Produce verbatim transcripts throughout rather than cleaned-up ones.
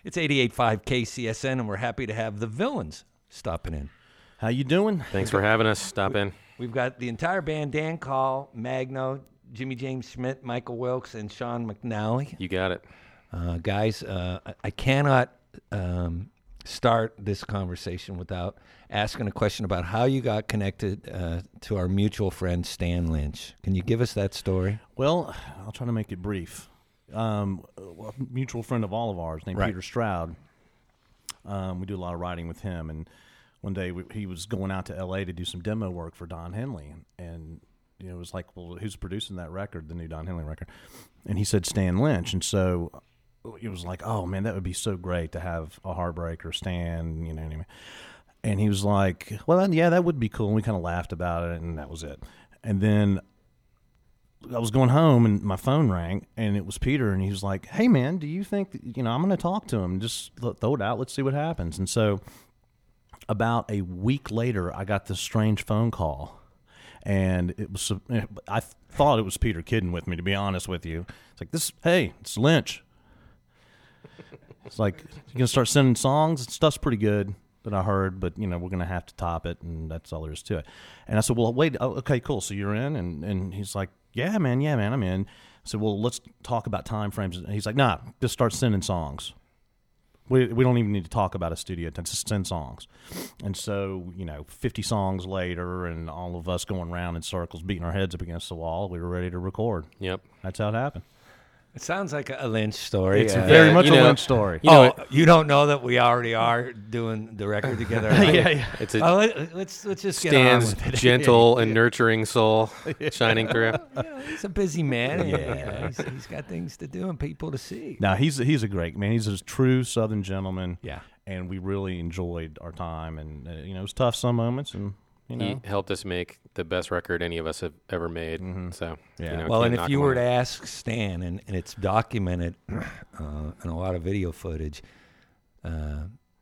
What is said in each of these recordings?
It's eighty-eight point five K C S N, and we're happy to have the Villains stopping in. How you doing? Thanks for having us. Stop in. We've got the entire band: Dan Call, Magno, Jimmy James Schmidt, Michael Wilkes, and Sean McNally. You got it. Uh, guys, uh, I cannot um, start this conversation without asking a question about how you got connected uh, to our mutual friend, Stan Lynch. Can you give us that story? Well, I'll try to make it brief. Um, a mutual friend of all of ours named Right. Peter Stroud. Um, we do a lot of writing with him, and one day we, he was going out to L A to do some demo work for Don Henley, and, and you know, it was like, well, who's producing that record, the new Don Henley record? And he said Stan Lynch, and so it was like, oh man, that would be so great to have a Heartbreaker, Stan, you know what I mean? And he was like, well, yeah, that would be cool. And we kind of laughed about it, and that was it. And then I was going home, and my phone rang, and it was Peter, and he was like, hey, man, do you think, that, you know, I'm going to talk to him. Just throw it out. Let's see what happens. And so about a week later, I got this strange phone call, and it was, I thought it was Peter kidding with me, to be honest with you. It's like, this, hey, it's Lynch. It's like, you're going to start sending songs? Stuff's pretty good that I heard, but, you know, we're going to have to top it, and that's all there is to it. And I said, well, wait, oh, okay, cool, so you're in? And, and he's like, yeah, man, yeah, man, I'm in. I said, well, let's talk about time frames. And he's like, nah, just start sending songs. We we don't even need to talk about a studio time, just send songs. And so, you know, fifty songs later, and all of us going around in circles, beating our heads up against the wall, we were ready to record. Yep. That's how it happened. It sounds like a Lynch story. It's uh, very yeah, much you a know, Lynch story. You know, oh, you don't know that we already are doing the record together? yeah, yeah. It's a Oh, let, let's let's just get on Stan's with it. gentle and nurturing soul shining through. You know, he's a busy man. And, Yeah. you know, he's, he's got things to do and people to see. No, he's he's a great man. He's a true Southern gentleman. Yeah. And we really enjoyed our time. And, uh, you know, it was tough some moments. And, you know. He helped us make the best record any of us have ever made. Mhm. So, Yeah. you know, Well, can't and if knock you him were on to it. ask Stan, and, and it's documented uh, in a lot of video footage, uh,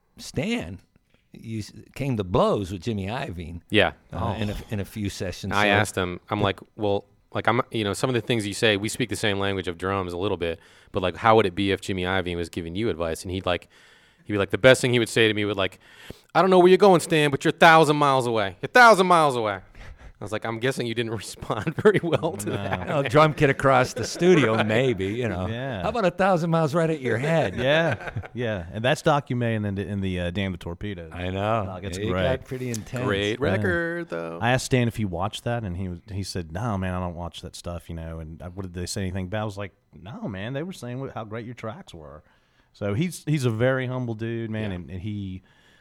Stan used, came to blows with Jimmy Iovine yeah, uh, in, a, in a few sessions. I So- asked him. I'm like, well, like I'm, you know, some of the things you say, we speak the same language of drums a little bit, but like, how would it be if Jimmy Iovine was giving you advice? And he'd like, he'd be like, the best thing he would say to me would like, I don't know where you're going, Stan, but you're a thousand miles away. You're a thousand miles away. I was like, I'm guessing you didn't respond very well to that. Well, drum kit across the studio, maybe, you know. Yeah. How about a thousand miles right at your head? Yeah, yeah. And that's documented in the, in the uh, Damn the Torpedoes. I know. Doc, it's it great. got pretty intense. Great record, though. I asked Stan if he watched that, and he was, he said, no, man, I don't watch that stuff, you know. And I, what did they say anything about? I was like, no, man, they were saying what, how great your tracks were. So he's he's a very humble dude, man, Yeah. and, and he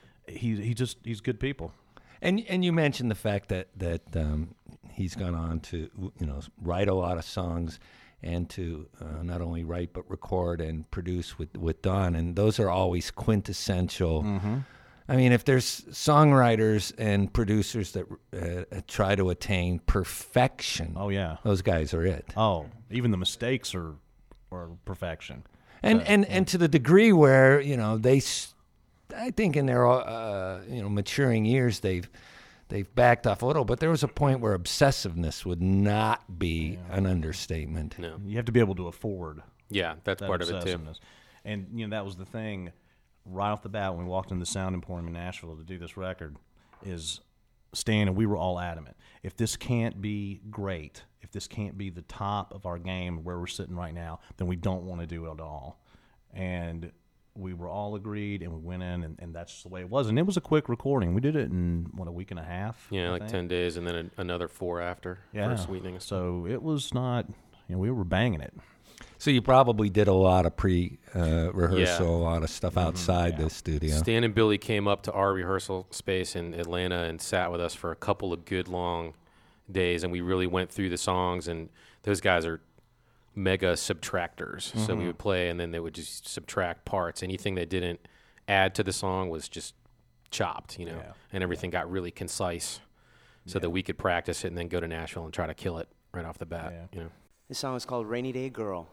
he he just he's good people. And and you mentioned the fact that that um, he's gone on to you know write a lot of songs and to uh, not only write but record and produce with with Don, and those are always quintessential. Mm-hmm. I mean, if there's songwriters and producers that uh, try to attain perfection, Oh yeah. those guys are it. Oh, even the mistakes are are perfection. And So, and and to the degree where you know they, s- I think in their uh, you know maturing years they've they've backed off a little, but there was a point where obsessiveness would not be an understatement. No. You have to be able to afford Yeah, that's that part of it, too. obsessiveness. And you know that was the thing right off the bat when we walked into the Sound Emporium in Nashville to do this record is Stan and we were all adamant. If this can't be great, if this can't be the top of our game where we're sitting right now, then we don't want to do it at all. And we were all agreed, and we went in, and, and that's the way it was. And it was a quick recording. We did it in, what, a week and a half? Yeah, I like think? ten days and then a, another four after Yeah. for sweetening. So it was not, you know, we were banging it. So you probably did a lot of pre uh, rehearsal, Yeah. a lot of stuff outside yeah. the studio. Stan and Billy came up to our rehearsal space in Atlanta and sat with us for a couple of good long days, and we really went through the songs. And those guys are mega subtractors, so Mm-hmm. we would play, and then they would just subtract parts. Anything they didn't add to the song was just chopped, you know. Yeah. And everything got really concise, so that we could practice it and then go to Nashville and try to kill it right off the bat. Yeah. You know. This song is called Rainy Day Girl.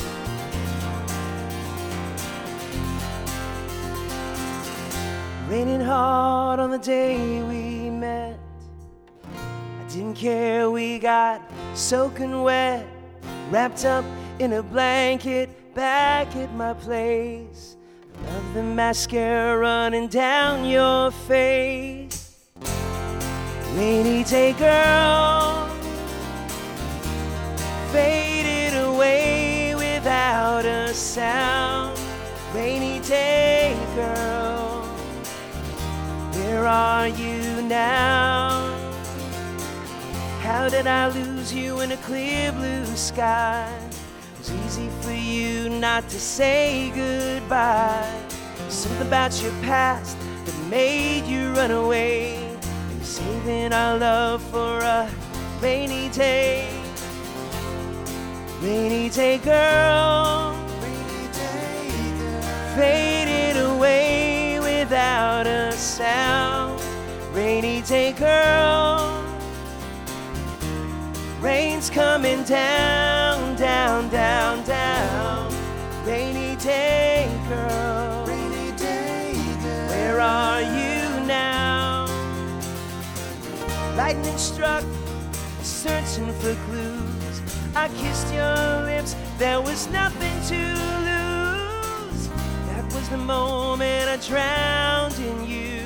Rainy working hard on the day we met. I didn't care we got soaking wet, wrapped up in a blanket back at my place. Love the mascara running down your face. Rainy day girl, faded away without a sound. Rainy day girl, where are you now? How did I lose you in a clear blue sky? It was easy for you not to say goodbye. Something about your past that made you run away. And saving our love for a rainy day. Rainy day girl, rainy day girl, faded away without a sound. Rainy day girl, rain's coming down, down, down, down. Rainy day girl, rainy day girl, where are you now? Lightning struck, searching for clues. I kissed your lips, there was nothing to lose. That was the moment I drowned in you.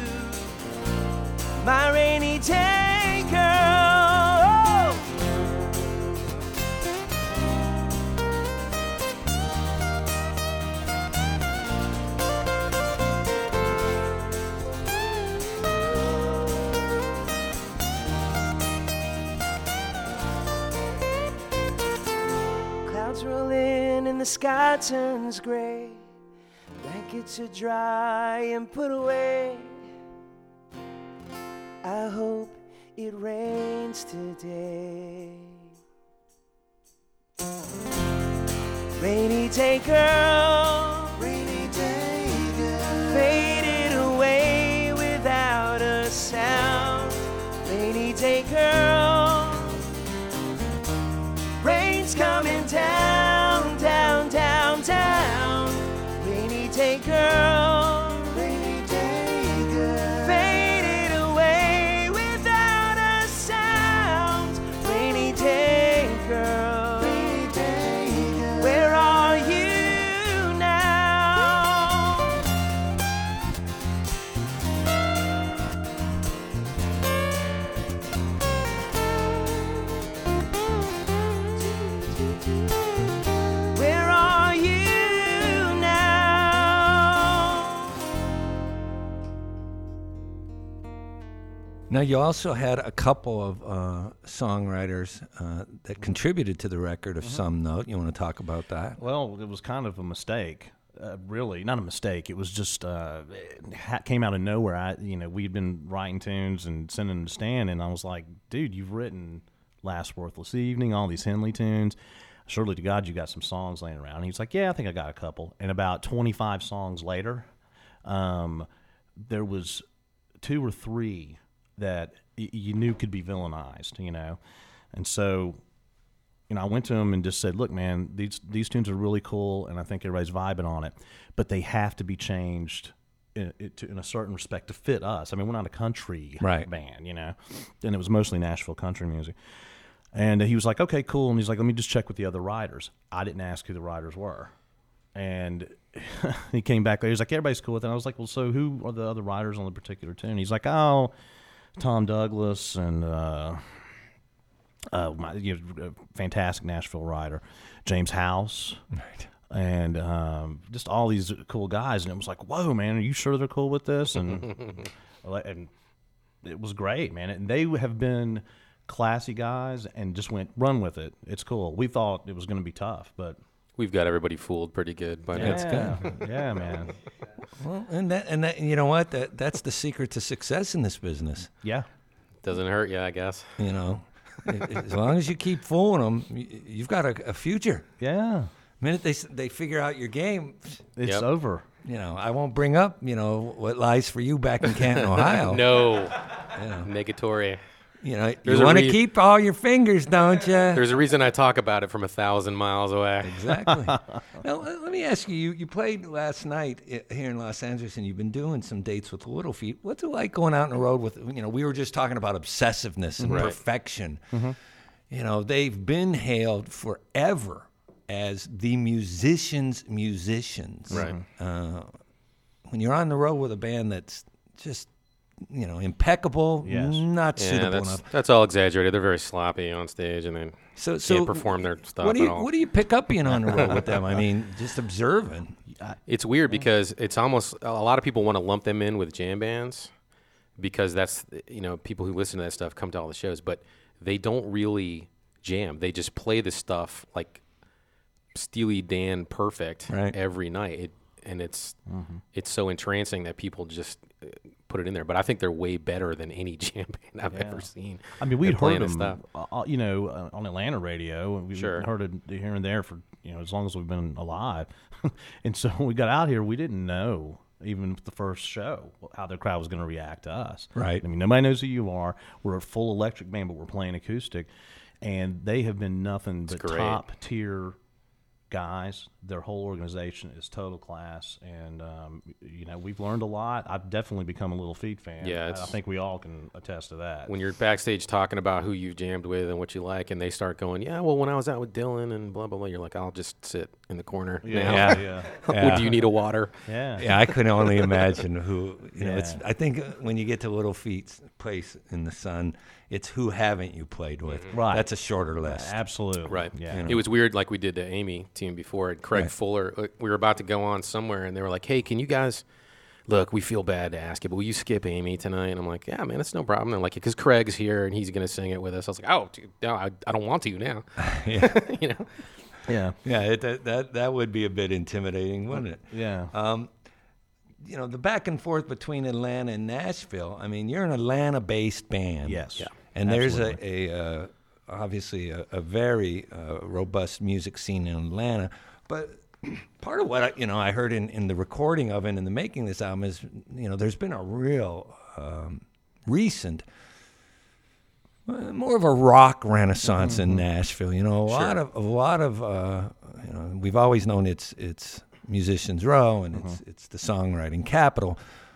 My rainy day girl. Clouds roll in and the sky turns gray. Blankets are dry and put away. I hope it rains today. Rainy day girl, rainy day girl, faded away without a sound. Rainy day girl, rain's coming down, down, down, down. Rainy day girl, rainy day girl, faded away without a sound. Rainy day girl, rainy day girl, where are you now? Where are you now? Now, you also had a couple of uh, songwriters uh, that contributed to the record of some note. You want to talk about that? Well, it was kind of a mistake, uh, really. Not a mistake. It was just uh, it ha- came out of nowhere. I, you know, we'd been writing tunes and sending them to Stan, and I was like, "Dude, you've written Last Worthless Evening, all these Henley tunes. Surely to God, you got some songs laying around." And he's like, "Yeah, I think I got a couple." And about twenty-five songs later, um, there was two or three that y- you knew could be villainized, you know, and so. You know, I went to him and just said, "Look, man, these these tunes are really cool, and I think everybody's vibing on it, but they have to be changed in, in, to, in a certain respect to fit us. I mean, we're not a country Right. band, you know, and it was mostly Nashville country music." And he was like, "Okay, cool," and he's like, "Let me just check with the other writers." I didn't ask who the writers were, and he came back there. He was like, "Everybody's cool with it." And I was like, "Well, so who are the other writers on the particular tune?" He's like, "Oh, Tom Douglas and." Uh, Uh, my, you know, a fantastic Nashville writer, James House, Right. and um, just all these cool guys. And it was like, whoa, man, are you sure they're cool with this? And and it was great, man. And they have been classy guys and just went, run with it. It's cool. We thought it was going to be tough, but We've got everybody fooled pretty good by now. That's yeah, yeah, man. Well, and that and that you know what that that's the secret to success in this business. Yeah. Doesn't hurt you, I guess. You know, as long as you keep fooling them, you've got a, a future. Yeah. The minute they s- they figure out your game, It's Yep. over. you know, I won't bring up you know what lies for you back in Canton, Ohio. No. You know. Negatory. You know, There's you a want to re- keep all your fingers, don't you? There's a reason I talk about it from a thousand miles away. Exactly. Now, let let me ask you, you, you played last night i- here in Los Angeles, and you've been doing some dates with Little Feat. What's it like going out on the road with, you know, we were just talking about obsessiveness and Right. perfection. You know, they've been hailed forever as the musicians' musicians. Right. Uh, when you're on the road with a band that's just, you know, impeccable, Yes. not Yeah, suitable that's enough. that's all exaggerated. They're very sloppy on stage, and they So, can't so perform their stuff what do you at all. what do you pick up being on the road with them? I mean, just observing. It's weird because it's almost a lot of people want to lump them in with jam bands because that's, you know, people who listen to that stuff come to all the shows, but they don't really jam. They just play the stuff like Steely Dan perfect Right. every night. It, and it's it's so entrancing that people just uh, put it in there. But I think they're way better than any jam band I've Yeah. ever seen. I mean, we'd They're playing heard this them, uh, you know, uh, on Atlanta radio, and we Sure. heard it here and there for, you know, as long as we've been alive. And so when we got out here, we didn't know, even the first show, how the crowd was going to react to us. Right. I mean, nobody knows who you are. We're a full electric band, but we're playing acoustic. And they have been nothing but great. top tier guys. Their whole organization is total class, and um, you know, we've learned a lot. I've definitely become a Little Feat fan. Yeah, I- I it's- think we all can attest to that. When you're backstage talking about who you've jammed with and what you like, and they start going, yeah, well, when I was out with Dylan and blah, blah, blah, you're like, I'll just sit in the corner now. yeah, yeah, Yeah. Do you need a water? yeah. Yeah, I can only imagine who. You know, it's. Yeah. I think when you get to Little Feat's place in the sun, it's who haven't you played with. Right. That's a shorter list. Absolutely. Right. Yeah. You know. It was weird, like we did to Amy team before. And Craig Right. Fuller, uh, we were about to go on somewhere, and they were like, "Hey, can you guys look? We feel bad to ask you, but will you skip Amy tonight?" And I'm like, "Yeah, man, it's no problem." They're like, "Because Craig's here and he's gonna sing it with us." I was like, "Oh, dude, no, I, I don't want to now." Yeah, you know. Yeah. yeah. It, that, that that would be a bit intimidating, wouldn't it? Yeah. Um, you know, the back and forth between Atlanta and Nashville. I mean, you're an Atlanta-based band. Yes. Yeah. And there's Absolutely. a, a uh, obviously a, a very uh, robust music scene in Atlanta. But part of what I, you know I heard in, in the recording of it and in the making of this album is, you know, there's been a real um, recent, uh, more of a rock renaissance in Nashville. You know, a lot of a lot of uh, you know, we've always known it's it's Musicians Row and it's it's the songwriting capital.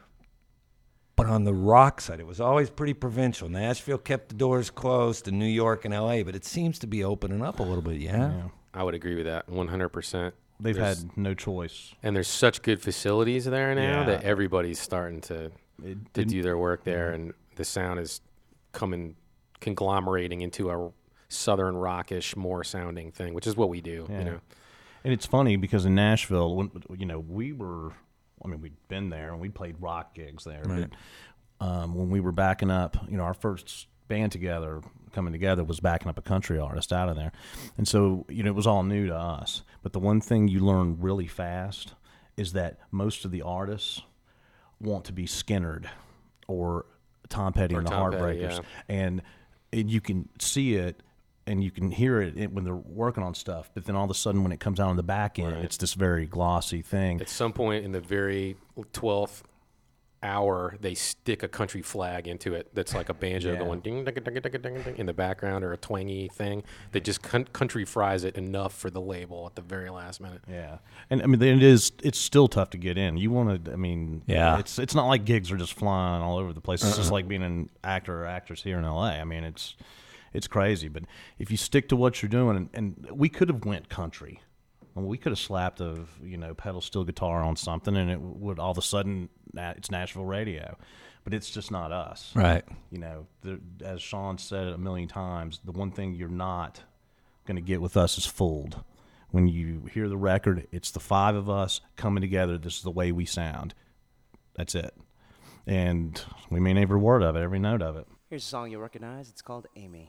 But on the rock side, it was always pretty provincial. Nashville kept the doors closed to New York and L A, but it seems to be opening up a little bit, yeah? Yeah. I would agree with that one hundred percent. They've There's- had no choice. And there's such good facilities there now Yeah. that everybody's starting to It, to it- do their work there, and the sound is coming conglomerating into a southern rockish, more sounding thing, which is what we do. Yeah. You know, And it's funny because in Nashville, when, you know, we were, I mean, we'd been there and we played rock gigs there. Right. But um, when we were backing up, you know, our first band together, coming together, was backing up a country artist out of there. And so, you know, it was all new to us. But the one thing you learn really fast is that most of the artists want to be Skinnerd or Tom Petty Or and the Tom Petty, Heartbreakers. yeah. And, and you can see it and you can hear it when they're working on stuff, but then all of a sudden when it comes out on the back end, Right. it's this very glossy thing. at some point in the very twelfth hour, they stick a country flag into it that's like a banjo Yeah. going ding, ding, ding, ding, ding, ding, ding in the background, or a twangy thing. They just con- country fries it enough for the label at the very last minute. Yeah, and I mean it is. It's still tough to get in. You want to. I mean, Yeah. It's it's not like gigs are just flying all over the place. It's just like being an actor or actress here in L A. I mean, it's it's crazy. But if you stick to what you're doing, and, and we could have went country. I mean, we could have slapped a you know pedal steel guitar on something, and it would all of a sudden na- it's Nashville radio. But it's just not us. Right. You know, the, as Sean said a million times, the one thing you're not going to get with us is fooled. When you hear the record, it's the five of us coming together. This is the way we sound. That's it. And we mean every word of it, every note of it. Here's a song you'll recognize. It's called Amy.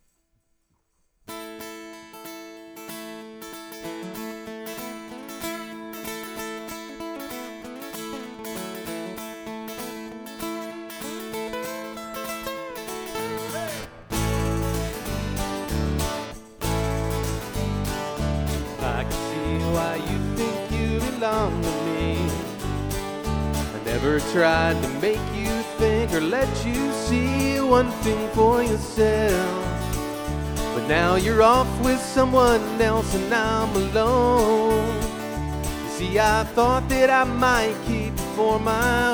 I can see why you think you belong to me. I never tried to make you think or longer let you see one thing for yourself. But now you're off with someone else and I'm alone. You see, I thought that I might keep you for my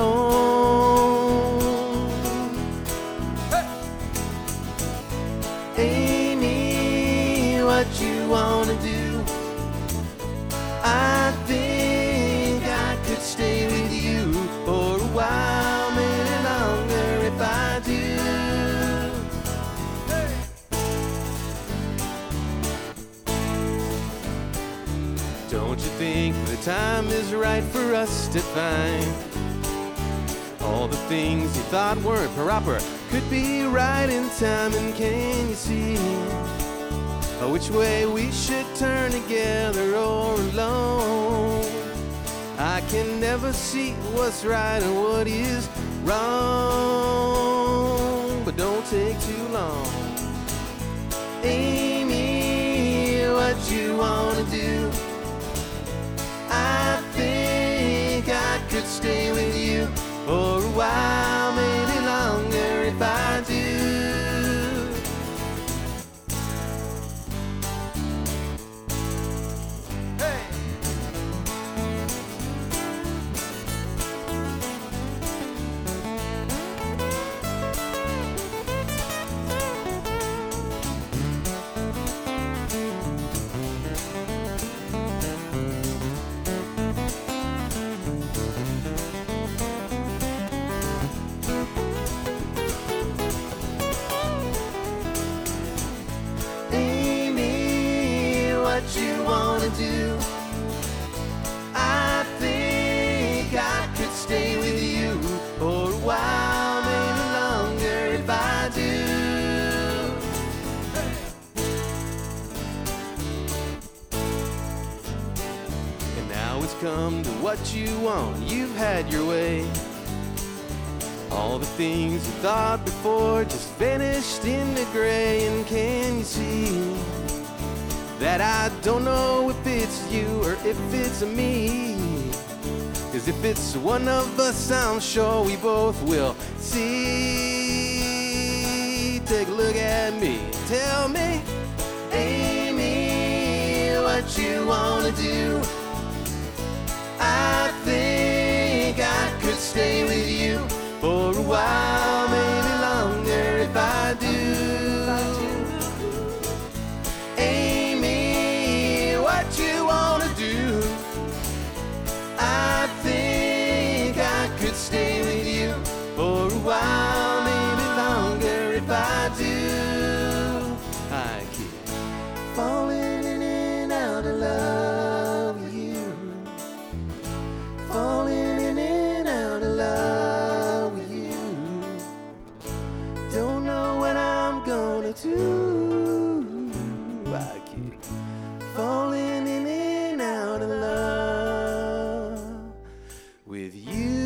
own. Hey! Amy, what you wanna do? I think I could stay with you for a while, maybe longer if I do. Don't you think the time is right for us to find all the things you thought weren't proper could be right in time? And can you see uh, which way we should turn together or alone? I can never see what's right and what is wrong, but don't take too long. Amy, what you wanna do? I think I could stay with you for a while, maybe longer if I do. Hey! What you wanna do? I think I could stay with you for a while, maybe longer if I do. And now it's come to what you want. You've had your way. All the things you thought before just vanished in the gray. And can you see that I don't know if it's you or if it's me? 'Cause if it's one of us, I'm sure we both will see. Take a look at me, tell me, Amy, what you wanna do? I think I could stay with you for a while, maybe longer if I do. You wanna do? I think I could stay with you for a while, maybe longer if I do. I keep falling in and out of love with you, falling in and out of love with you. Don't know what I'm gonna do. I keep falling in and out of love with you.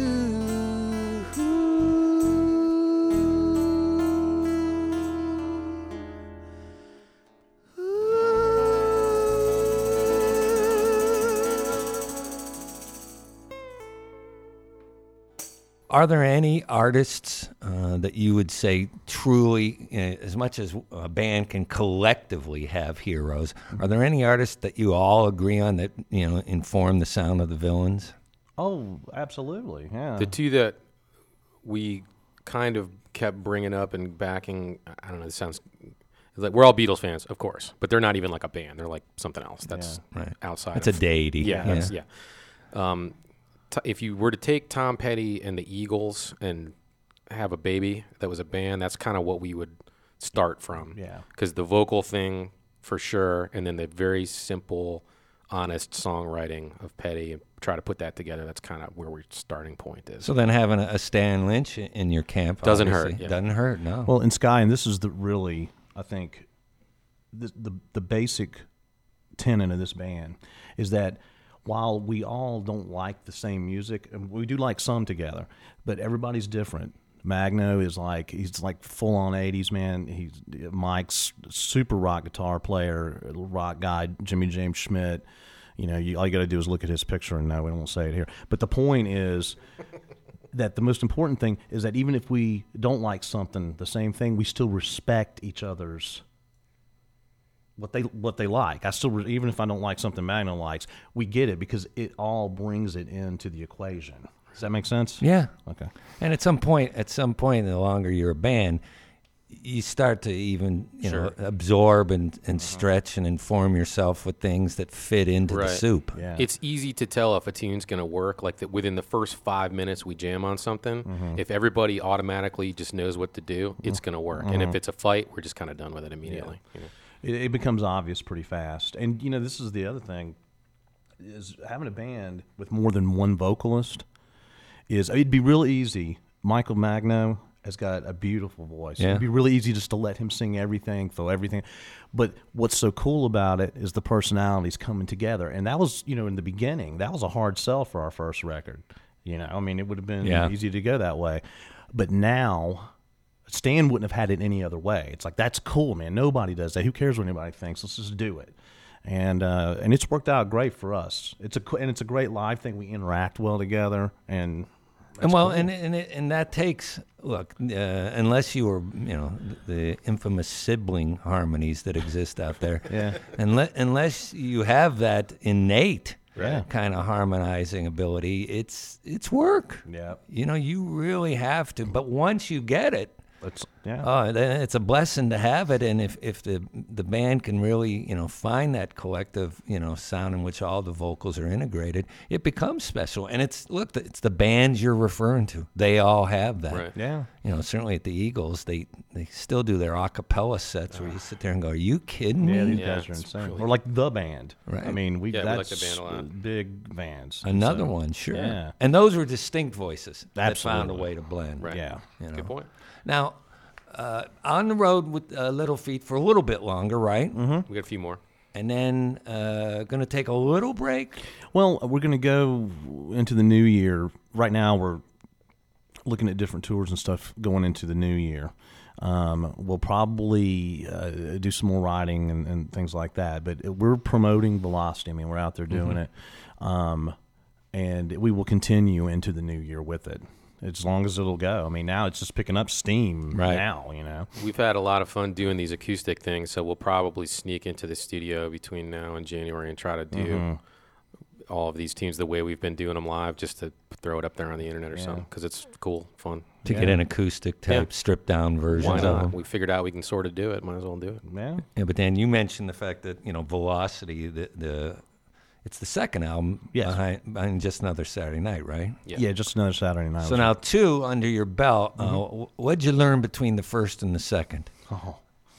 Are there any artists uh, that you would say truly, you know, as much as a band can collectively have heroes, are there any artists that you all agree on that, you know, inform the sound of the Villains? Oh, absolutely, yeah. The two that we kind of kept bringing up and backing, I don't know, this sounds like we're all Beatles fans, of course, but they're not even like a band. They're like something else that's yeah. right. outside. It's of, a deity. Yeah, yeah. That's, yeah. Um, t- if you were to take Tom Petty and the Eagles and have a baby that was a band, that's kind of what we would start from. Yeah. Because the vocal thing, for sure, and then the very simple, honest songwriting of Petty, and try to put that together, that's kind of where our starting point is. So then having a, a Stan Lynch in your camp doesn't obviously, hurt. Yeah. Doesn't hurt, no. Well, in Sky, and this is the really, I think, the, the the basic tenet of this band is that while we all don't like the same music, and we do like some together, but everybody's different. Magno is like, he's like full on eighties, man. He's Mike's super rock guitar player, rock guy, Jimmy James Schmidt. You know, you, all you got to do is look at his picture and know, we won't say it here. But the point is, that the most important thing is that even if we don't like something, the same thing, we still respect each other's what they what they like. I still, even if I don't like something Magno likes, we get it because it all brings it into the equation. Does that make sense? Yeah. Okay. And at some point, at some point, the longer you're a band, you start to even you Sure. know absorb and, and stretch and inform yourself with things that fit into Right. the soup. Yeah. It's easy to tell if a tune's going to work. Like that within the first five minutes we jam on something, Mm-hmm. if everybody automatically just knows what to do, it's going to work. And if it's a fight, we're just kind of done with it immediately. You know? It, it becomes obvious pretty fast. And, you know, this is the other thing, is having a band with more than one vocalist is, it'd be real easy. Michael Magno has got a beautiful voice. Yeah. It'd be really easy just to let him sing everything, throw everything. But what's so cool about it is the personalities coming together. And that was, you know, in the beginning, that was a hard sell for our first record. You know, I mean, it would have been Yeah. easy to go that way. But now, Stan wouldn't have had it any other way. It's like, that's cool, man. Nobody does that. Who cares what anybody thinks? Let's just do it. And uh, and it's worked out great for us. It's a and it's a great live thing. We interact well together, and And well, and and it, and that takes look uh, unless you were you know the infamous sibling harmonies that exist out there. Yeah. Unless unless you have that innate Yeah. kind of harmonizing ability, it's it's work. Yeah. You know, you really have to. But once you get it, It's yeah. oh, then it's a blessing to have it. And if, if the the band can really, you know, find that collective, you know, sound in which all the vocals are integrated, it becomes special. And it's, look, it's the bands you're referring to. They all have that. Right. yeah. You know, certainly at the Eagles, they, they still do their a cappella sets where you sit there and go, are you kidding Yeah, me? these Yeah, guys are it's insane. really- We're like the band. Right. I mean, we Yeah, we like that's the band a lot. big bands. Another So, one, sure. Yeah. And those were distinct voices that found a Absolutely. way to blend. Right. Yeah. You know? Good point. Now, uh, on the road with uh, Little Feat for a little bit longer, right? Mm-hmm. We got a few more. And then uh, going to take a little break. Well, we're going to go into the new year. Right now, we're looking at different tours and stuff going into the new year. Um, we'll probably uh, do some more riding and, and things like that. But we're promoting Velocity. I mean, we're out there doing it. Um, and we will continue into the new year with it as long as it'll go. I mean, now it's just picking up steam Right. now, you know. We've had a lot of fun doing these acoustic things, so we'll probably sneak into the studio between now and January and try to do Mm-hmm. all of these tunes the way we've been doing them live, just to throw it up there on the internet or Yeah. something, because it's cool, fun. To get Yeah. an acoustic type, Yeah. stripped down version Why of not? them. We figured out we can sort of do it. Might as well do it. Yeah. Yeah, but Dan, you mentioned the fact that you know Velocity, the the it's the second album Yes. behind, behind Just Another Saturday Night, right? Yeah. Yeah, just another Saturday night. So now two under your belt. Uh, wh- what'd you learn between the first and the second? well,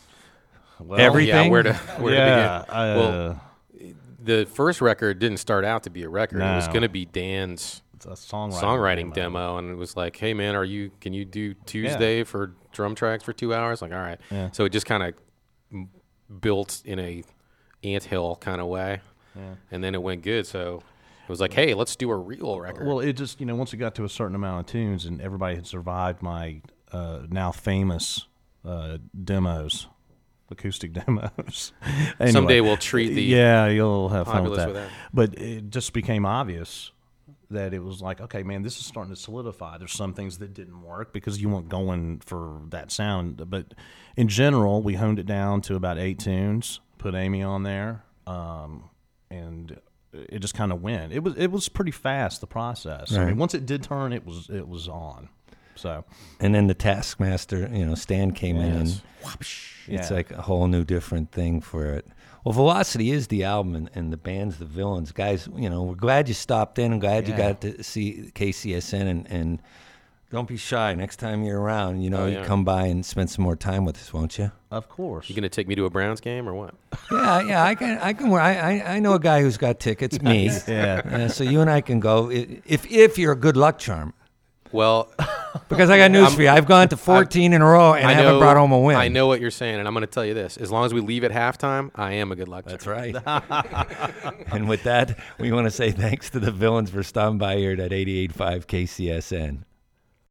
Everything? Yeah, where to where yeah, to begin? uh, well, the first record didn't start out to be a record. It was No. going to be Dan's it's a songwriting, songwriting demo, and it was like, "Hey man, are you? Can you do Tuesday for drum tracks for two hours?" Like, all right. Yeah. So it just kind of built in a anthill kind of way, Yeah. and then it went good. So it was like, "Hey, let's do a real record." Well, it just, you know, once it got to a certain amount of tunes and everybody had survived my uh, now famous uh, demos, acoustic demos. Anyway, Someday we'll treat the yeah, you'll have fun with populace that. with that. But it just became obvious that it was like, okay, man, this is starting to solidify. There's some things that didn't work because you weren't going for that sound. But in general, we honed it down to about eight tunes, put Amy on there, um, and it just kind of went. It was it was pretty fast, the process. I Right. mean, once it did turn, it was it was on. So And then the Taskmaster, you know, Stan came in, and Yes. it's Yeah. like a whole new different thing for it. Well, Velocity is the album, and, and the band's the villains. Guys, you know, we're glad you stopped in. I'm glad you Yeah. got to see K C S N, and, and don't be shy. Next time you're around, you know, Oh, you yeah. come by and spend some more time with us, won't you? of course, You gonna take me to a Browns game or what? Yeah, yeah, I can, I can. I, I, I know a guy who's got tickets. Me. yeah. Uh, so you and I can go i- if if you're a good luck charm. Well, Because I got news I'm- for you. I've gone to fourteen in a row and I haven't know, brought home a win. I know what you're saying, and I'm going to tell you this: as long as we leave at halftime, I am a good luck. That's charm. right. And with that, we want to say thanks to the villains for stopping by here at eighty-eight point five K C S N.